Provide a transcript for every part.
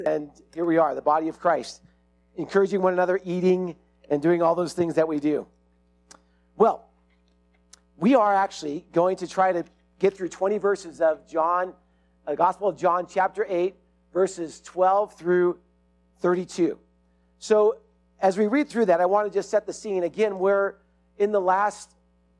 And here we are, the body of Christ, encouraging one another, eating, and doing all those things that we do. Well, we are actually going to try to get through 20 verses of John, the Gospel of John, chapter 8, verses 12 through 32. So as we read through that, I want to just set the scene. Again, we're in the last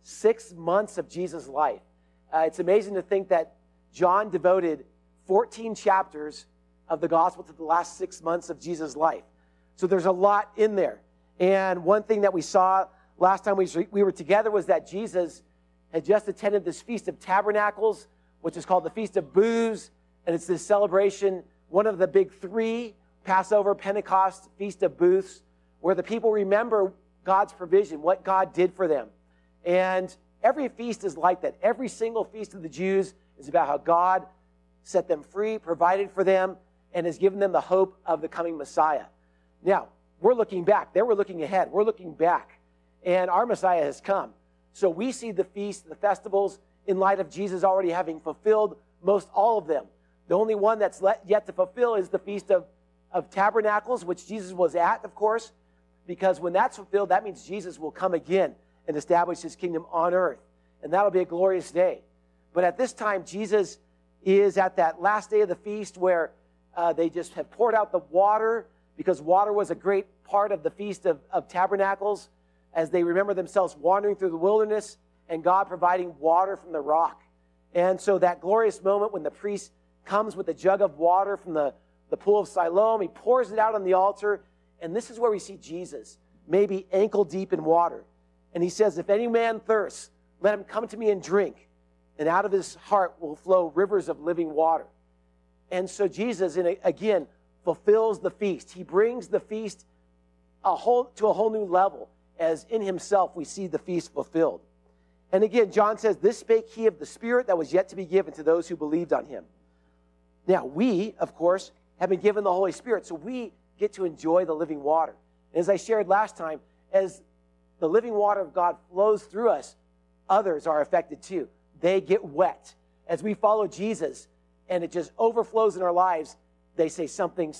6 months of Jesus' life. It's amazing to think that John devoted 14 chapters of the gospel to the last 6 months of Jesus' life. So there's a lot in there. And one thing that we saw last time we were together was that Jesus had just attended this Feast of Tabernacles, which is called the Feast of Booths. And it's this celebration, one of the big three, Passover, Pentecost, Feast of Booths, where the people remember God's provision, what God did for them. And every feast is like that. Every single feast of the Jews is about how God set them free, provided for them, and has given them the hope of the coming Messiah. Now, we're looking back. They were looking ahead. We're looking back. And our Messiah has come. So we see the feasts, the festivals, in light of Jesus already having fulfilled most all of them. The only one that's yet to fulfill is the Feast of Tabernacles, which Jesus was at, of course, because when that's fulfilled, that means Jesus will come again and establish his kingdom on earth. And that'll be a glorious day. But at this time, Jesus is at that last day of the feast where they just have poured out the water, because water was a great part of the Feast of Tabernacles, as they remember themselves wandering through the wilderness and God providing water from the rock. And so that glorious moment when the priest comes with a jug of water from the pool of Siloam, he pours it out on the altar, and this is where we see Jesus, maybe ankle deep in water. And he says, if any man thirsts, let him come to me and drink, and out of his heart will flow rivers of living water. And so Jesus, again, fulfills the feast. He brings the feast to a whole new level, as in himself we see the feast fulfilled. And again, John says, this spake he of the Spirit that was yet to be given to those who believed on him. Now, we, of course, have been given the Holy Spirit, so we get to enjoy the living water. And as I shared last time, as the living water of God flows through us, others are affected too. They get wet. As we follow Jesus and it just overflows in our lives, they say something's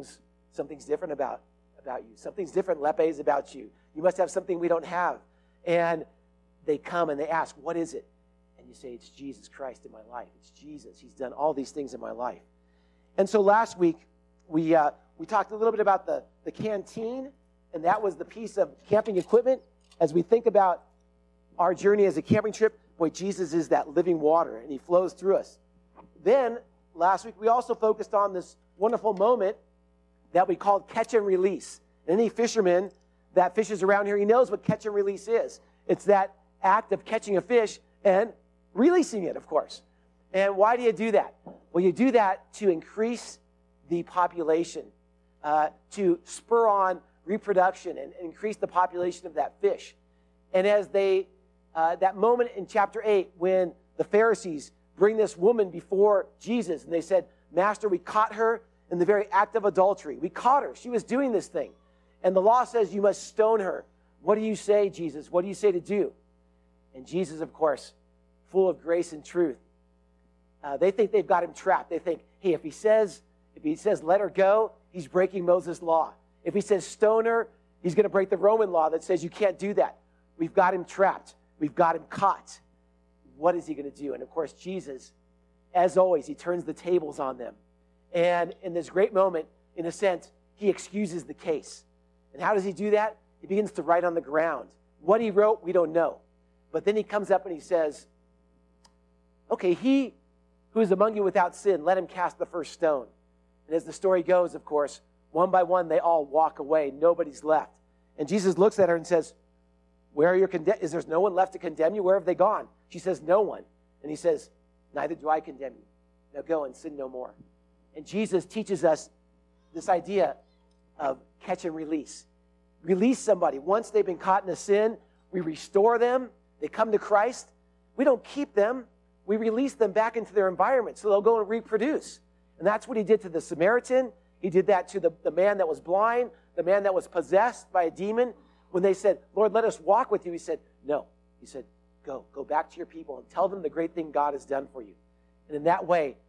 different about you. Something's different, Lepe, is about you. You must have something we don't have. And they come and they ask, what is it? And you say, it's Jesus Christ in my life. It's Jesus. He's done all these things in my life. And so last week, we talked a little bit about the canteen, and that was the piece of camping equipment. As we think about our journey as a camping trip, boy, Jesus is that living water, and he flows through us. Then, last week, we also focused on this wonderful moment that we called catch and release. Any fisherman that fishes around here, he knows what catch and release is. It's that act of catching a fish and releasing it, of course. And why do you do that? Well, you do that to increase the population, to spur on reproduction and increase the population of that fish. And as that moment in chapter 8, when the Pharisees bring this woman before Jesus, and they said, Master, we caught her in the very act of adultery. We caught her. She was doing this thing. And the law says you must stone her. What do you say, Jesus? What do you say to do? And Jesus, of course, full of grace and truth, they think they've got him trapped. They think, hey, if he says let her go, he's breaking Moses' law. If he says stone her, he's going to break the Roman law that says you can't do that. We've got him trapped. We've got him caught. What is he going to do? And of course, Jesus, as always, he turns the tables on them. And in this great moment, in a sense, he excuses the case. And how does he do that? He begins to write on the ground. What he wrote, we don't know. But then he comes up and he says, okay, he who is among you without sin, let him cast the first stone. And as the story goes, of course, one by one, they all walk away. Nobody's left. And Jesus looks at her and says, where are your is there no one left to condemn you? Where have they gone? She says, no one. And he says, neither do I condemn you. Now go and sin no more. And Jesus teaches us this idea of catch and release. Release somebody. Once they've been caught in a sin, we restore them. They come to Christ. We don't keep them. We release them back into their environment so they'll go and reproduce. And that's what he did to the Samaritan. He did that to the man that was blind, the man that was possessed by a demon. When they said, Lord, let us walk with you, he said, no. He said, go back to your people and tell them the great thing God has done for you. And in that way,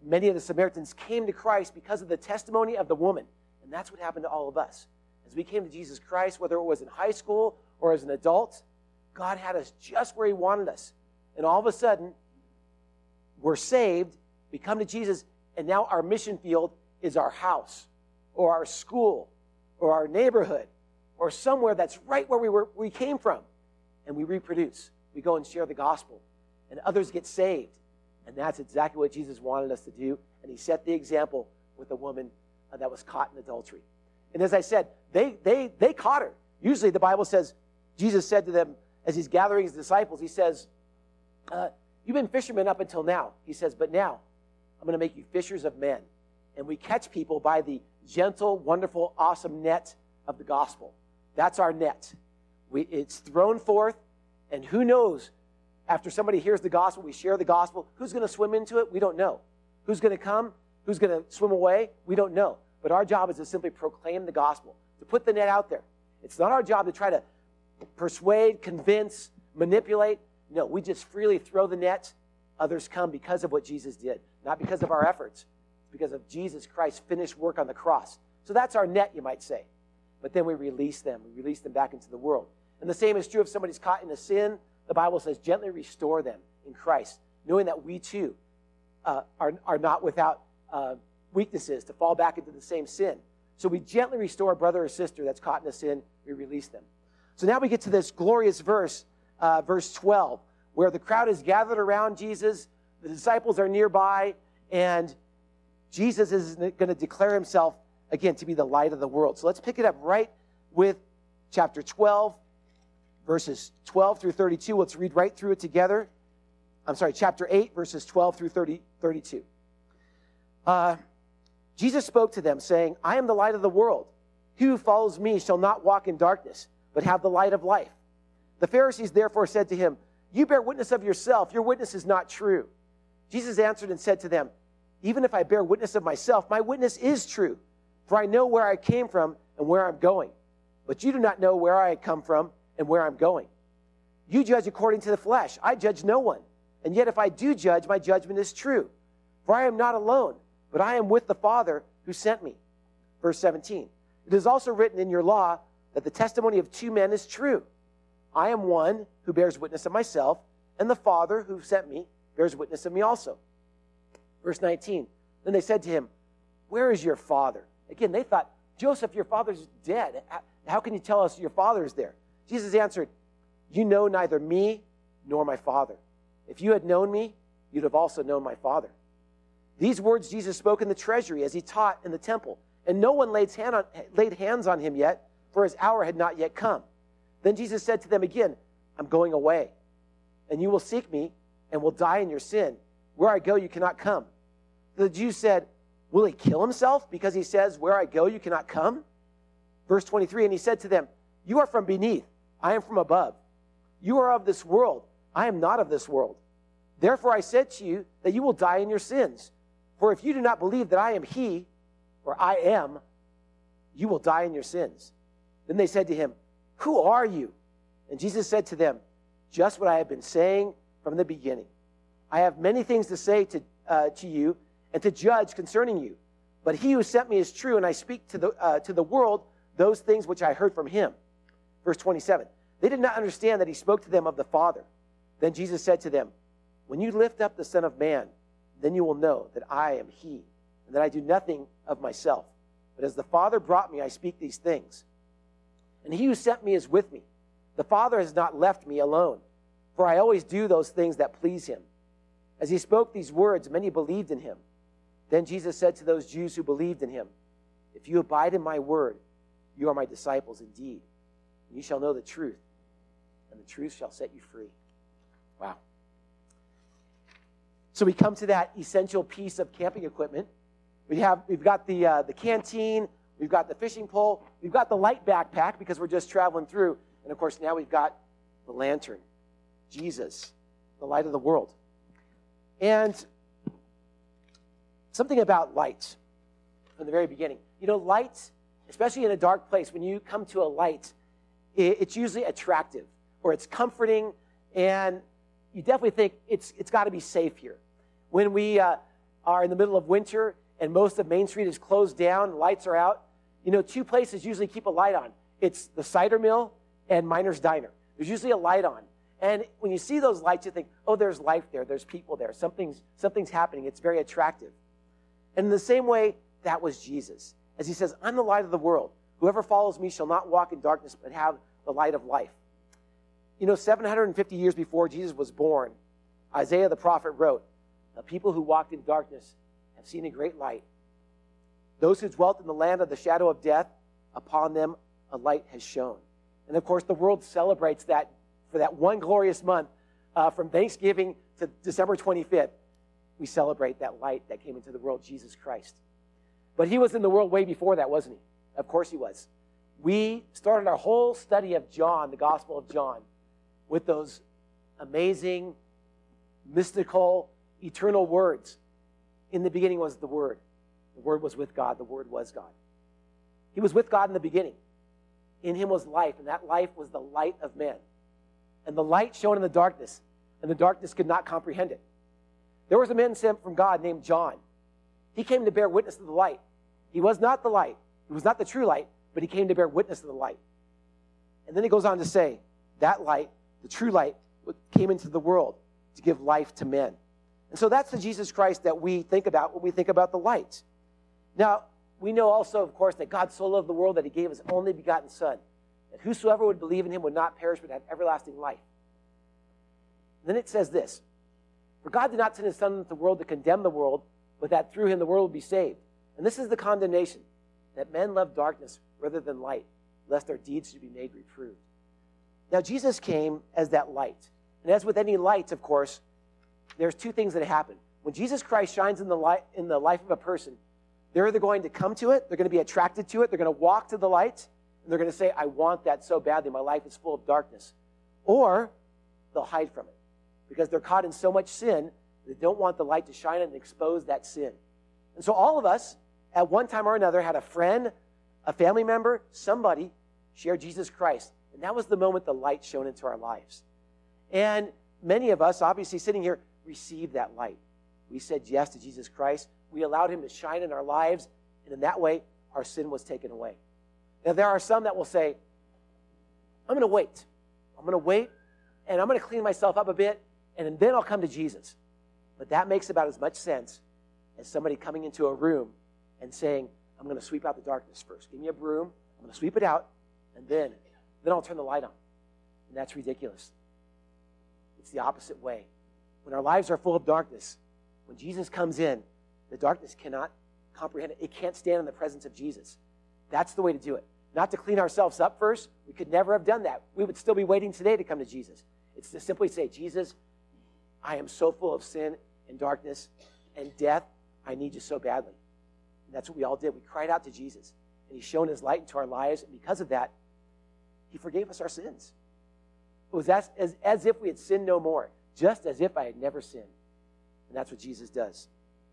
many of the Samaritans came to Christ because of the testimony of the woman. And that's what happened to all of us. As we came to Jesus Christ, whether it was in high school or as an adult, God had us just where he wanted us. And all of a sudden, we're saved, we come to Jesus, and now our mission field is our house or our school or our neighborhood or somewhere that's right where we came from. And we reproduce. We go and share the gospel. And others get saved. And that's exactly what Jesus wanted us to do. And he set the example with the woman that was caught in adultery. And as I said, they caught her. Usually the Bible says, Jesus said to them, as he's gathering his disciples, he says, you've been fishermen up until now. He says, but now I'm going to make you fishers of men. And we catch people by the gentle, wonderful, awesome net of the gospel. That's our net. It's thrown forth, and who knows, after somebody hears the gospel, we share the gospel, who's going to swim into it? We don't know. Who's going to come? Who's going to swim away? We don't know. But our job is to simply proclaim the gospel, to put the net out there. It's not our job to try to persuade, convince, manipulate. No, we just freely throw the net. Others come because of what Jesus did, not because of our efforts. It's because of Jesus Christ's finished work on the cross. So that's our net, you might say. But then we release them. We release them back into the world. And the same is true if somebody's caught in a sin. The Bible says gently restore them in Christ, knowing that we too are not without weaknesses to fall back into the same sin. So we gently restore a brother or sister that's caught in a sin. We release them. So now we get to this glorious verse, verse 12, where the crowd is gathered around Jesus. The disciples are nearby, and Jesus is going to declare himself, again, to be the light of the world. So let's pick it up right with chapter 12, verses 12 through 32. Let's read right through it together. Chapter 8, verses 12 through 32. Jesus spoke to them, saying, I am the light of the world. He who follows me shall not walk in darkness, but have the light of life. The Pharisees therefore said to him, you bear witness of yourself. Your witness is not true. Jesus answered and said to them, even if I bear witness of myself, my witness is true. For I know where I came from and where I'm going. But you do not know where I come from and where I'm going. You judge according to the flesh. I judge no one. And yet if I do judge, my judgment is true. For I am not alone, but I am with the Father who sent me. Verse 17. It is also written in your law that the testimony of two men is true. I am one who bears witness of myself, and the Father who sent me bears witness of me also. Verse 19. Then they said to him, where is your father? Again, they thought, Joseph, your father's dead. How can you tell us your father is there? Jesus answered, you know neither me nor my Father. If you had known me, you'd have also known my Father. These words Jesus spoke in the treasury as he taught in the temple, and no one laid hands on him yet, for his hour had not yet come. Then Jesus said to them again, I'm going away, and you will seek me and will die in your sin. Where I go, you cannot come. The Jews said, will he kill himself because he says, where I go, you cannot come? Verse 23, and he said to them, you are from beneath, I am from above. You are of this world, I am not of this world. Therefore I said to you that you will die in your sins. For if you do not believe that I am he, or I am, you will die in your sins. Then they said to him, who are you? And Jesus said to them, just what I have been saying from the beginning. I have many things to say to you and to judge concerning you. But he who sent me is true, and I speak to the world those things which I heard from him. Verse 27. They did not understand that he spoke to them of the Father. Then Jesus said to them, when you lift up the Son of Man, then you will know that I am he, and that I do nothing of myself. But as the Father brought me, I speak these things. And he who sent me is with me. The Father has not left me alone, for I always do those things that please him. As he spoke these words, many believed in him. Then Jesus said to those Jews who believed in him, if you abide in my word, you are my disciples indeed. And you shall know the truth, and the truth shall set you free. Wow. So we come to that essential piece of camping equipment. We've got the canteen, we've got the fishing pole, we've got the light backpack because we're just traveling through, and of course now we've got the lantern, Jesus, the light of the world. And something about lights from the very beginning. You know, lights, especially in a dark place, when you come to a light, it's usually attractive or it's comforting, and you definitely think it's got to be safe here. When we are in the middle of winter and most of Main Street is closed down, lights are out, two places usually keep a light on. It's the cider mill and Miner's Diner. There's usually a light on. And when you see those lights, you think, oh, there's life there. There's people there. Something's happening. It's very attractive. And in the same way, that was Jesus. As he says, I'm the light of the world. Whoever follows me shall not walk in darkness, but have the light of life. 750 years before Jesus was born, Isaiah the prophet wrote, the people who walked in darkness have seen a great light. Those who dwelt in the land of the shadow of death, upon them a light has shone. And of course, the world celebrates that for that one glorious month, from Thanksgiving to December 25th. We celebrate that light that came into the world, Jesus Christ. But he was in the world way before that, wasn't he? Of course he was. We started our whole study of John, the Gospel of John, with those amazing, mystical, eternal words. In the beginning was the Word. The Word was with God. The Word was God. He was with God in the beginning. In him was life, and that life was the light of men. And the light shone in the darkness, and the darkness could not comprehend it. There was a man sent from God named John. He came to bear witness to the light. He was not the light. He was not the true light, but he came to bear witness to the light. And then he goes on to say, that light, the true light, came into the world to give life to men. And so that's the Jesus Christ that we think about when we think about the light. Now, we know also, of course, that God so loved the world that he gave his only begotten Son, that whosoever would believe in him would not perish but have everlasting life. And then it says this, for God did not send his Son into the world to condemn the world, but that through him the world would be saved. And this is the condemnation, that men love darkness rather than light, lest their deeds should be made reproved. Now, Jesus came as that light. And as with any light, of course, there's two things that happen. When Jesus Christ shines in the life of a person, they're either going to come to it, they're going to be attracted to it, they're going to walk to the light, and they're going to say, I want that so badly, my life is full of darkness. Or they'll hide from it because they're caught in so much sin, they don't want the light to shine and expose that sin. And so all of us, at one time or another, had a friend, a family member, somebody share Jesus Christ. And that was the moment the light shone into our lives. And many of us, obviously sitting here, received that light. We said yes to Jesus Christ. We allowed him to shine in our lives. And in that way, our sin was taken away. Now, there are some that will say, I'm going to wait. I'm going to wait, and I'm going to clean myself up a bit, and then I'll come to Jesus. But that makes about as much sense as somebody coming into a room and saying, I'm going to sweep out the darkness first. Give me a broom. I'm going to sweep it out, and then I'll turn the light on. And that's ridiculous. It's the opposite way. When our lives are full of darkness, when Jesus comes in, the darkness cannot comprehend it. It can't stand in the presence of Jesus. That's the way to do it. Not to clean ourselves up first. We could never have done that. We would still be waiting today to come to Jesus. It's to simply say, Jesus, I am so full of sin and darkness and death. I need you so badly. And that's what we all did. We cried out to Jesus, and he shone his light into our lives. And because of that, he forgave us our sins. It was as if we had sinned no more, just as if I had never sinned. And that's what Jesus does.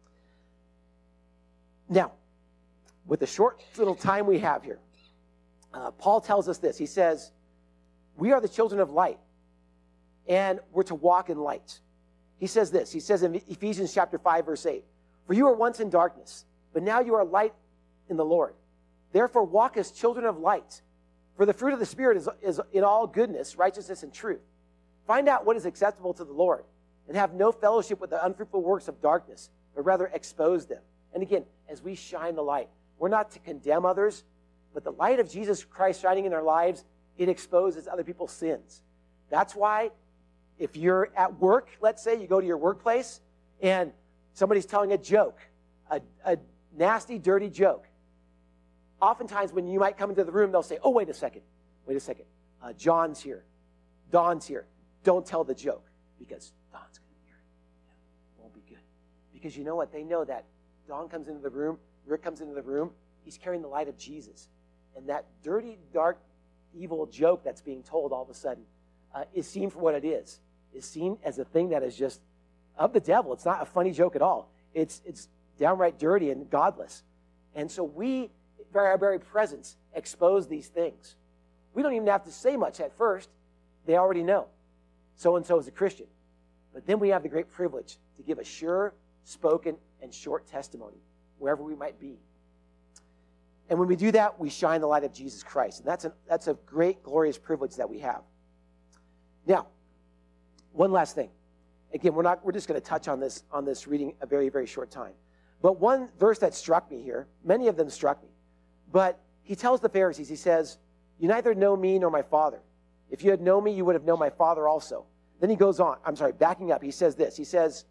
Now, with the short little time we have here, Paul tells us this. He says, we are the children of light, and we're to walk in light. He says this. He says in Ephesians chapter 5, verse 8, for you were once in darkness, but now you are light in the Lord. Therefore walk as children of light. For the fruit of the Spirit is in all goodness, righteousness, and truth. Find out what is acceptable to the Lord, and have no fellowship with the unfruitful works of darkness, but rather expose them. And again, as we shine the light, we're not to condemn others, but the light of Jesus Christ shining in our lives, it exposes other people's sins. That's why if you're at work, let's say you go to your workplace, and somebody's telling a joke, a nasty, dirty joke. Oftentimes when you might come into the room, they'll say, oh, wait a second. John's here. Don's here. Don't tell the joke because Don's going to hear it. It won't be good. Because you know what? They know that Don comes into the room, Rick comes into the room, he's carrying the light of Jesus. And that dirty, dark, evil joke that's being told all of a sudden is seen for what it is seen as a thing that is just of the devil. It's not a funny joke at all. It's downright dirty and godless. And so we, by our very presence, expose these things. We don't even have to say much at first. They already know. So-and-so is a Christian. But then we have the great privilege to give a sure, spoken, and short testimony, wherever we might be. And when we do that, we shine the light of Jesus Christ. And that's a great, glorious privilege that we have. Now, one last thing. Again, we're just going to touch on this reading a very, very short time. But one verse that struck me here, many of them struck me. But he tells the Pharisees, he says, you neither know me nor my Father. If you had known me, you would have known my Father also. Then he goes on, backing up, he says this. He says,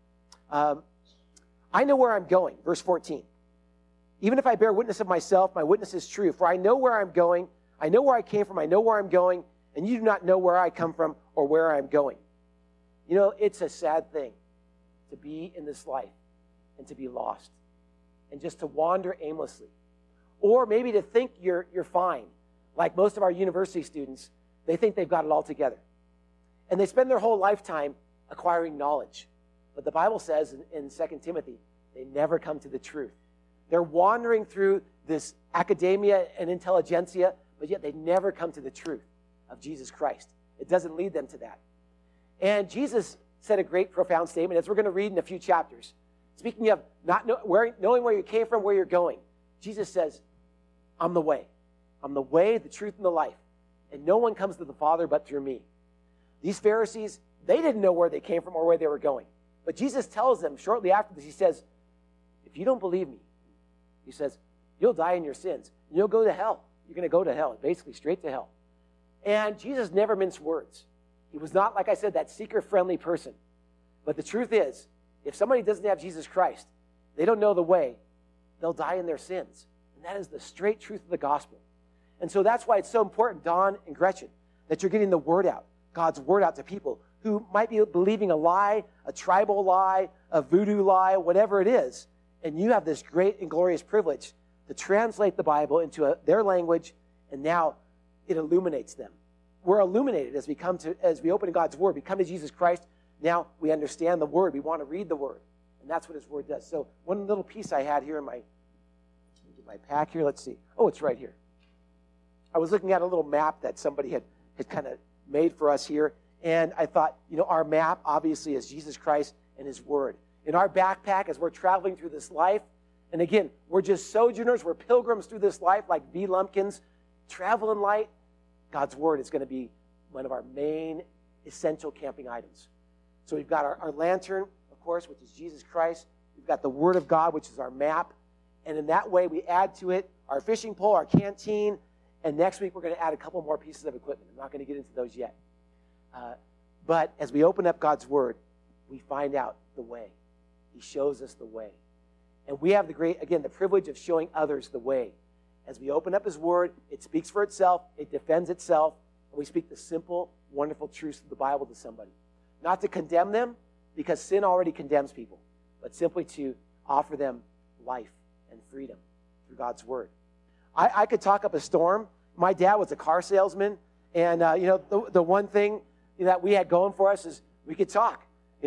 I know where I'm going, verse 14. Even if I bear witness of myself, my witness is true. For I know where I'm going, I know where I came from, I know where I'm going, and you do not know where I come from or where I'm going. You know, it's a sad thing to be in this life and to be lost and just to wander aimlessly. Or maybe to think you're fine. Like most of our university students, they think they've got it all together. And they spend their whole lifetime acquiring knowledge. But the Bible says in 2 Timothy, they never come to the truth. They're wandering through this academia and intelligentsia, but yet they never come to the truth of Jesus Christ. It doesn't lead them to that. And Jesus said a great, profound statement, as we're going to read in a few chapters. Speaking of knowing where you came from, where you're going, Jesus says, I'm the way. I'm the way, the truth, and the life. And no one comes to the Father but through me. These Pharisees, they didn't know where they came from or where they were going. But Jesus tells them shortly after this, he says, if you don't believe me, he says, you'll die in your sins. And you'll go to hell. You're going to go to hell, basically straight to hell. And Jesus never minced words. He was not, like I said, that seeker-friendly person. But the truth is, if somebody doesn't have Jesus Christ, they don't know the way, they'll die in their sins. And that is the straight truth of the gospel. And so that's why it's so important, Don and Gretchen, that you're getting the word out, God's word out to people who might be believing a lie, a tribal lie, a voodoo lie, whatever it is. And you have this great and glorious privilege to translate the Bible into their language, and now it illuminates them. We're illuminated as we open God's word. We come to Jesus Christ. Now we understand the word. We want to read the word. And that's what his word does. So one little piece I had here in my pack here. Let's see. Oh, it's right here. I was looking at a little map that somebody had kind of made for us here. And I thought, our map obviously is Jesus Christ and his word. In our backpack as we're traveling through this life, and again, we're just sojourners. We're pilgrims through this life like V. Lumpkins. Travel in light. God's word is going to be one of our main essential camping items. So we've got our lantern, of course, which is Jesus Christ. We've got the word of God, which is our map. And in that way, we add to it our fishing pole, our canteen. And next week, we're going to add a couple more pieces of equipment. I'm not going to get into those yet. But as we open up God's word, we find out the way. He shows us the way. And we have the privilege of showing others the way. As we open up his word, it speaks for itself, it defends itself, and we speak the simple, wonderful truths of the Bible to somebody. Not to condemn them, because sin already condemns people, but simply to offer them life and freedom through God's word. I could talk up a storm. My dad was a car salesman, and the one thing that we had going for us is we could talk.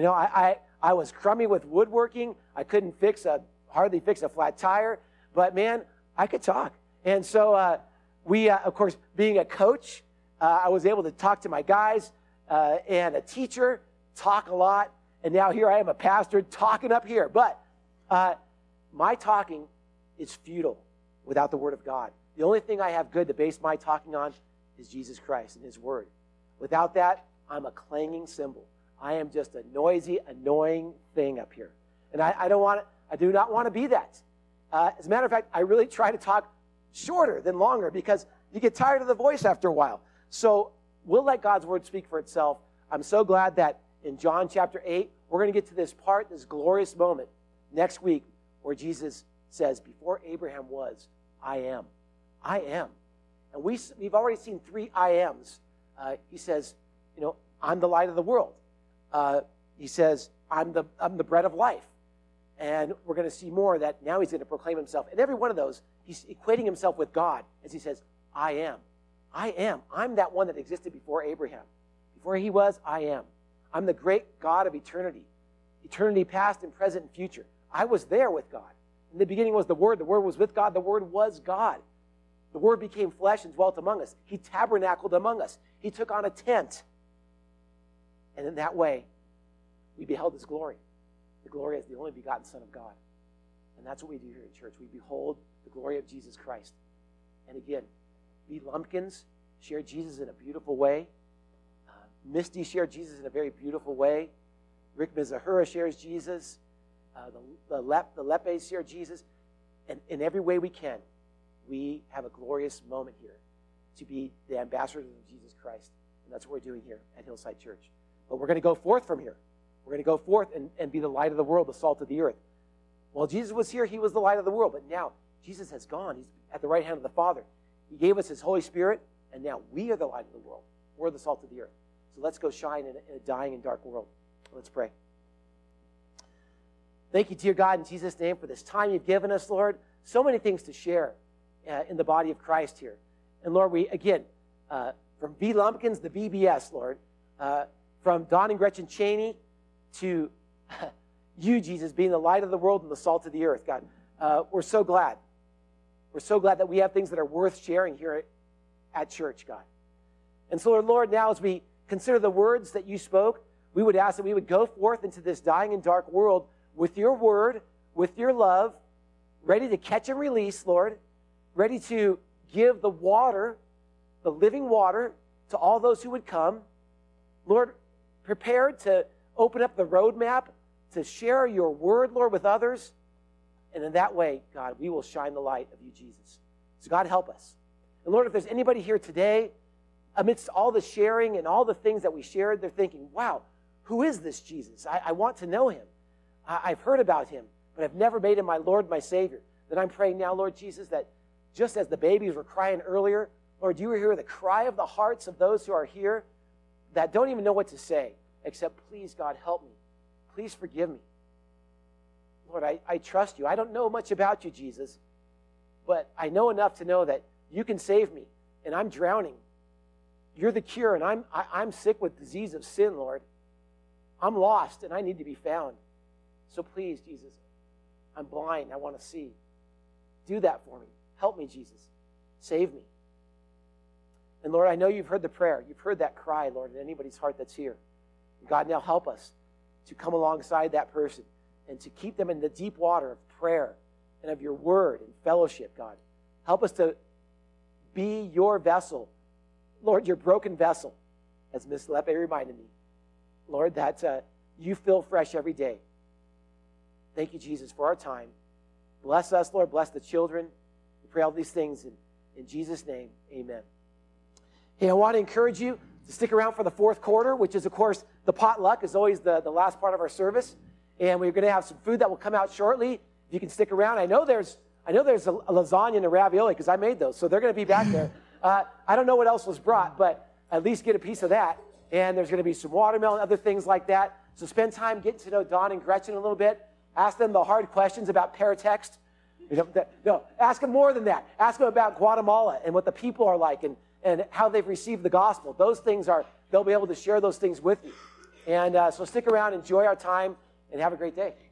I was crummy with woodworking. I couldn't hardly fix a flat tire, but man, I could talk. And so we, of course, being a coach, I was able to talk to my guys and a teacher, talk a lot. And now here I am, a pastor, talking up here. But my talking is futile without the word of God. The only thing I have good to base my talking on is Jesus Christ and his word. Without that, I'm a clanging cymbal. I am just a noisy, annoying thing up here. And I do not want to be that. As a matter of fact, I really try to talk shorter than longer because you get tired of the voice after a while. So we'll let God's word speak for itself. I'm so glad that in John chapter 8, we're going to get to this part, this glorious moment next week where Jesus says, before Abraham was, I am. I am. And we've already seen 3 I ams. He says, I'm the light of the world. He says, I'm the bread of life. And we're going to see more that now he's going to proclaim himself. And every one of those, he's equating himself with God as he says, I am. I am. I'm that one that existed before Abraham. Before he was, I am. I'm the great God of eternity. Eternity past and present and future. I was there with God. In the beginning was the Word. The Word was with God. The Word was God. The Word became flesh and dwelt among us. He tabernacled among us. He took on a tent. And in that way, we beheld his glory. the glory as the only begotten Son of God. And that's what we do here at church. We behold the glory of Jesus Christ. And again, B. Lumpkins shared Jesus in a beautiful way. Misty shared Jesus in a very beautiful way. Rick Mizahura shares Jesus. The Lepes share Jesus. And in every way we can, we have a glorious moment here to be the ambassadors of Jesus Christ. And that's what we're doing here at Hillside Church. But we're going to go forth from here. We're going to go forth and be the light of the world, the salt of the earth. While Jesus was here, he was the light of the world. But now, Jesus has gone. He's at the right hand of the Father. He gave us his Holy Spirit, and now we are the light of the world. We're the salt of the earth. So let's go shine in a dying and dark world. Let's pray. Thank you, dear God, in Jesus' name, for this time you've given us, Lord. So many things to share in the body of Christ here. And Lord, we, again, from B. Lumpkins, the BBS, Lord, from Don and Gretchen Cheney to you, Jesus, being the light of the world and the salt of the earth, God. We're so glad. We're so glad that we have things that are worth sharing here at church, God. And so, Lord, now as we consider the words that you spoke, we would ask that we would go forth into this dying and dark world with your word, with your love, ready to catch and release, Lord, ready to give the water, the living water, to all those who would come. Lord, prepared to open up the roadmap to share your word, Lord, with others. And in that way, God, we will shine the light of you, Jesus. So God, help us. And Lord, if there's anybody here today, amidst all the sharing and all the things that we shared, they're thinking, wow, who is this Jesus? I want to know him. I've heard about him, but I've never made him my Lord, my Savior. Then I'm praying now, Lord Jesus, that just as the babies were crying earlier, Lord, you will hear the cry of the hearts of those who are here that don't even know what to say, except, please, God, help me. Please forgive me. Lord, I trust you. I don't know much about you, Jesus, but I know enough to know that you can save me, and I'm drowning. You're the cure, and I'm sick with disease of sin, Lord. I'm lost, and I need to be found. So please, Jesus, I'm blind. I want to see. Do that for me. Help me, Jesus. Save me. And Lord, I know you've heard the prayer. You've heard that cry, Lord, in anybody's heart that's here. God, now help us to come alongside that person and to keep them in the deep water of prayer and of your word and fellowship, God. Help us to be your vessel. Lord, your broken vessel, as Miss Lepe reminded me. Lord, that you fill fresh every day. Thank you, Jesus, for our time. Bless us, Lord. Bless the children. We pray all these things in Jesus' name. Amen. Hey, I want to encourage you to stick around for the fourth quarter, which is, of course, the potluck is always the last part of our service. And we're going to have some food that will come out shortly. If you can stick around. I know there's a lasagna and a ravioli because I made those. So they're going to be back there. I don't know what else was brought, but at least get a piece of that. And there's going to be some watermelon, other things like that. So spend time getting to know Don and Gretchen a little bit. Ask them the hard questions about paratext. No, ask them more than that. Ask them about Guatemala and what the people are like and how they've received the gospel. Those things they'll be able to share those things with you. And so stick around, enjoy our time, and have a great day.